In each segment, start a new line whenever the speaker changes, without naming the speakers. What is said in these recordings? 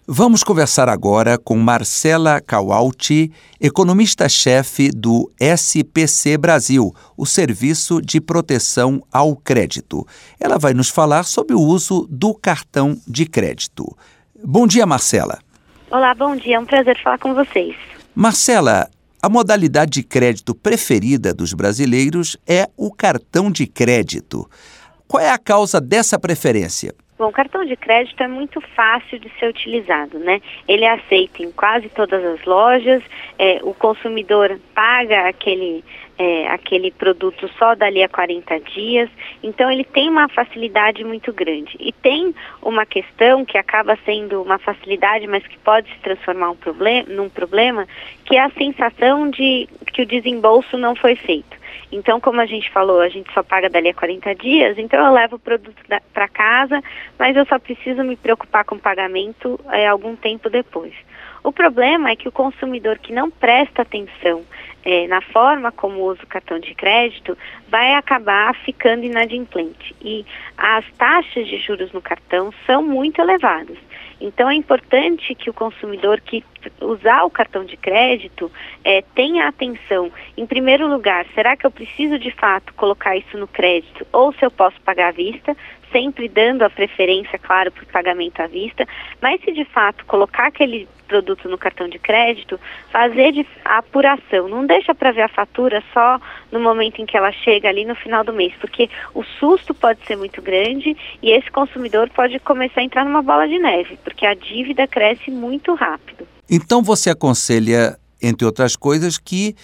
Vamos conversar agora com Marcela Kawalti, economista-chefe do SPC Brasil, o Serviço de Proteção ao Crédito. Ela vai nos falar sobre o uso do cartão de crédito. Bom dia, Marcela.
Olá, bom dia. É um prazer falar com vocês.
Marcela, a modalidade de crédito preferida dos brasileiros é o cartão de crédito. Qual é a causa dessa preferência?
Bom, o cartão de crédito é muito fácil de ser utilizado, né? Ele é aceito em quase todas as lojas, o consumidor paga aquele produto só dali a 40 dias, então ele tem uma facilidade muito grande. E tem uma questão que acaba sendo uma facilidade, mas que pode se transformar num problema, que é a sensação de que o desembolso não foi feito. Então, como a gente falou, a gente só paga dali a 40 dias, então eu levo o produto para casa, mas eu só preciso me preocupar com o pagamento algum tempo depois. O problema é que o consumidor que não presta atenção na forma como usa o cartão de crédito vai acabar ficando inadimplente. E as taxas de juros no cartão são muito elevadas. Então é importante que o consumidor que usar o cartão de crédito tenha atenção. Em primeiro lugar, será que eu preciso de fato colocar isso no crédito ou se eu posso pagar à vista? Sempre dando a preferência, claro, para o pagamento à vista, mas se de fato colocar aquele produto no cartão de crédito, fazer a apuração, não deixa para ver a fatura só no momento em que ela chega ali no final do mês, porque o susto pode ser muito grande e esse consumidor pode começar a entrar numa bola de neve, porque a dívida cresce muito rápido.
Então você aconselha, entre outras coisas, que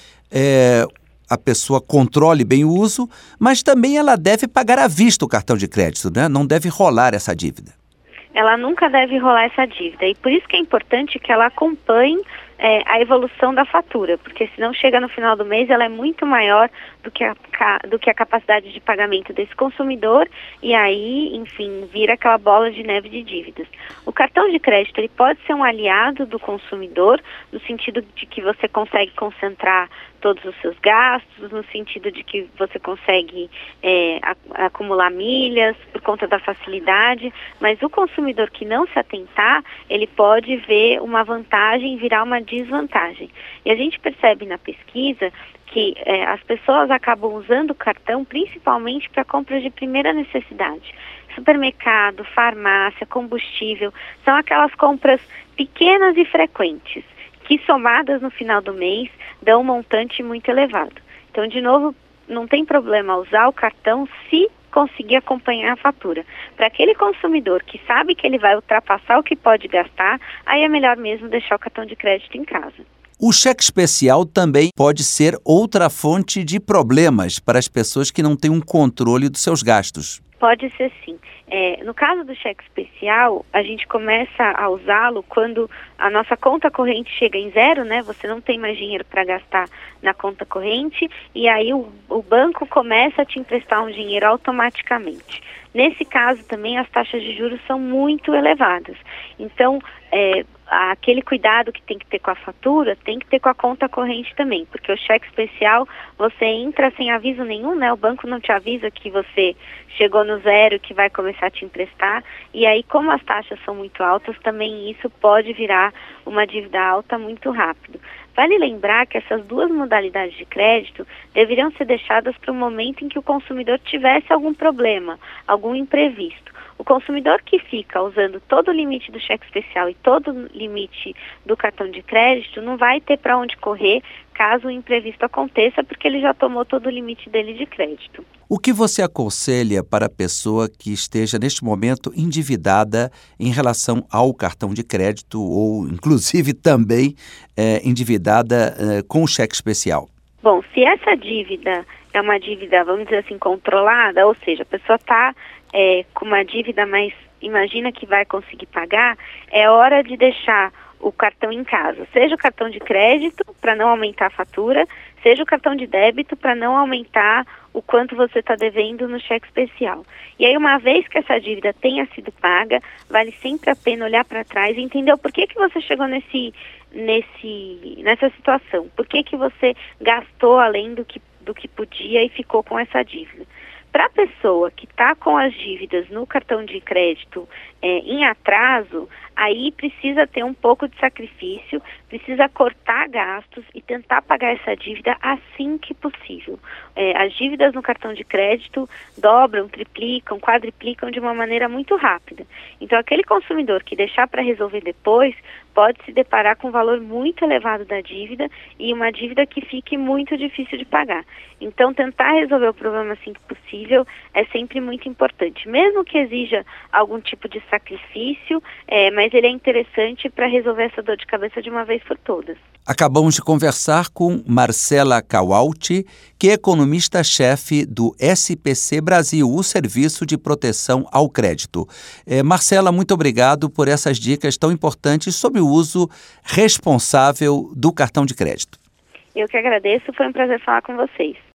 a pessoa controle bem o uso, mas também ela deve pagar à vista o cartão de crédito, né? Não deve rolar essa dívida.
Ela nunca deve rolar essa dívida e por isso que é importante que ela acompanhe a evolução da fatura, porque senão chega no final do mês ela é muito maior do que a capacidade de pagamento desse consumidor e aí, enfim, vira aquela bola de neve de dívidas. O cartão de crédito ele pode ser um aliado do consumidor no sentido de que você consegue concentrar todos os seus gastos, no sentido de que você consegue acumular milhas por conta da facilidade, mas o consumidor que não se atentar, ele pode ver uma vantagem virar uma desvantagem. E a gente percebe na pesquisa que as pessoas acabam usando o cartão principalmente para compras de primeira necessidade. Supermercado, farmácia, combustível, são aquelas compras pequenas e frequentes, que somadas no final do mês dão um montante muito elevado. Então, de novo, não tem problema usar o cartão se conseguir acompanhar a fatura. Para aquele consumidor que sabe que ele vai ultrapassar o que pode gastar, aí é melhor mesmo deixar o cartão de crédito em casa.
O cheque especial também pode ser outra fonte de problemas para as pessoas que não têm um controle dos seus gastos.
Pode ser sim. No caso do cheque especial, a gente começa a usá-lo quando a nossa conta corrente chega em zero, né? Você não tem mais dinheiro para gastar na conta corrente e aí o banco começa a te emprestar um dinheiro automaticamente. Nesse caso também as taxas de juros são muito elevadas. Então, aquele cuidado que tem que ter com a fatura, tem que ter com a conta corrente também, porque o cheque especial, você entra sem aviso nenhum, né? O banco não te avisa que você chegou no zero, que vai começar a te emprestar, e aí como as taxas são muito altas, também isso pode virar uma dívida alta muito rápido. Vale lembrar que essas duas modalidades de crédito deveriam ser deixadas para o momento em que o consumidor tivesse algum problema, algum imprevisto. O consumidor que fica usando todo o limite do cheque especial e todo o limite do cartão de crédito não vai ter para onde correr caso o imprevisto aconteça, porque ele já tomou todo o limite dele de crédito.
O que você aconselha para a pessoa que esteja neste momento endividada em relação ao cartão de crédito ou, inclusive, também endividada com o cheque especial?
Bom, se essa dívida é uma dívida, vamos dizer assim, controlada, ou seja, a pessoa está com uma dívida, mas imagina que vai conseguir pagar, é hora de deixar o cartão em casa, seja o cartão de crédito para não aumentar a fatura, seja o cartão de débito para não aumentar o quanto você está devendo no cheque especial. E aí, uma vez que essa dívida tenha sido paga, vale sempre a pena olhar para trás e entender o porquê que você chegou nessa situação, por que você gastou além do que podia e ficou com essa dívida. Para a pessoa que está com as dívidas no cartão de crédito em atraso, aí precisa ter um pouco de sacrifício, precisa cortar gastos e tentar pagar essa dívida assim que possível. As dívidas no cartão de crédito dobram, triplicam, quadriplicam de uma maneira muito rápida. Então, aquele consumidor que deixar para resolver depois pode se deparar com um valor muito elevado da dívida e uma dívida que fique muito difícil de pagar. Então, tentar resolver o problema assim que possível é sempre muito importante, mesmo que exija algum tipo de sacrifício, mas ele é interessante para resolver essa dor de cabeça de uma vez por todas.
Acabamos de conversar com Marcela Caualti, que é economista-chefe do SPC Brasil, o Serviço de Proteção ao Crédito. Marcela, muito obrigado por essas dicas tão importantes sobre o uso responsável do cartão de crédito.
Eu que agradeço, foi um prazer falar com vocês.